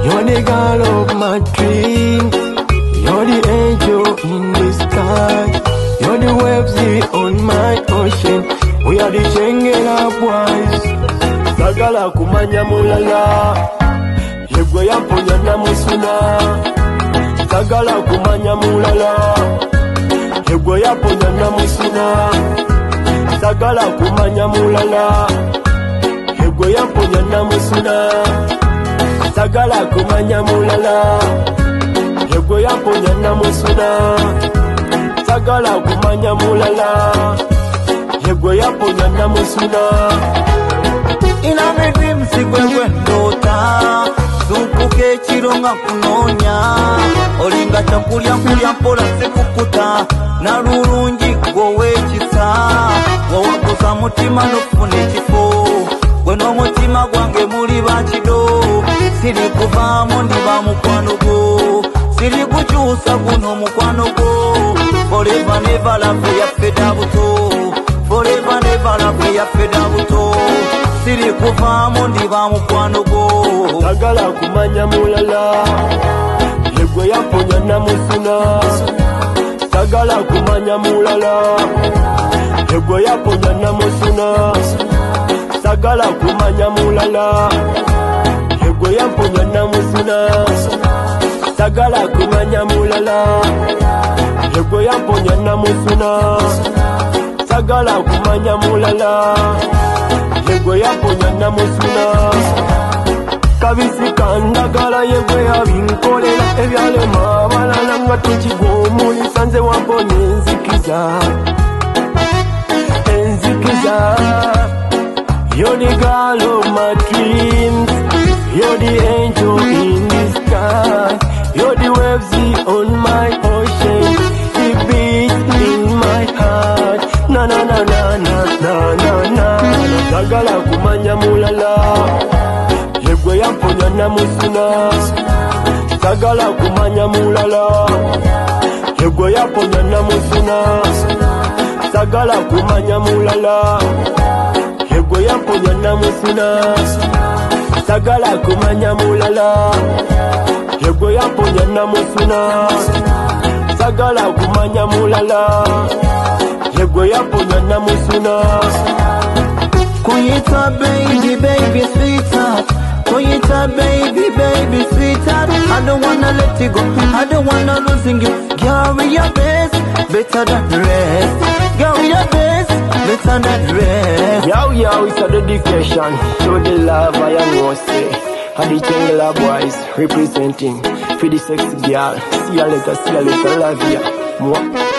You're the girl of my dreams. You're the angel in the sky. You're the waves on my ocean. We are the Chengela boys. Sagala kumanya mulala. Yegwe yaponya na musuna. Sagala kumanya mulala. Yegwe yaponya na musuna. Sagala kumanya mulala. Yegwe yaponya na musuna. Sagala kumanya mulala. Yegwe yaponya na musuna. Sagala kumanya mulala. Yegwe yaponya na musuna. Ina my dreams sigwe ndota. Zunkuke chironga kunonya. Olinga chakulya kulya mpola sekukuta. Narurungi gowe chisa. Wawakosa mutima nofune chifo. Gweno mutima gwange muli bachido. Siri kuvamu ndiba mukwano go. Siri kuchusa guno mukwano go. Forever never love ya feda buto. Forever never love ya feda buto. Siri kuvamu ndiba mukwano go. Sagala kumanya mulala. Yegwe yaponya na musuna. Sagala kumanya mulala. Yegwe yaponya na musuna. Sagala kumanya mulala. Yegwe yaponya na musuna. Sagala kumanya mulala. Yegwe yaponya na musuna. Sagala kumanya mulala. Yegwe yaponya na musuna. Kabisi kandagala yegwe abinkolela. Ebyalema abalala nga tukigomulisa nze wamponya enzikiza. Enzikiza. You're the girl of my dreams. You're the angel in the sky. You're the waves on my ocean. The beat in my heart. Na na na na na na na na. Sagala kumanya mulala. Yegwe yaponya na musuna. Sagala kumanya mulala. Yegwe yaponya na musuna. Sagala kumanya mulala. Yegwe yaponya na musuna. Sagala kumanya mulala. Yegwe yaponya na musuna. Sagala kumanya mulala. Yegwe yaponya na musuna. Kuyita baby, baby, sweetheart. Kuyita baby, baby, sweetheart. I don't wanna let you go, I don't wanna losing you. Girl, we your best, better than the rest. Girl, we your best, better than the rest. Yo, yo, it's a dedication. Show the love I am say. And the Chengela boys representing for the sexy girl. See you later, love ya. Mwah.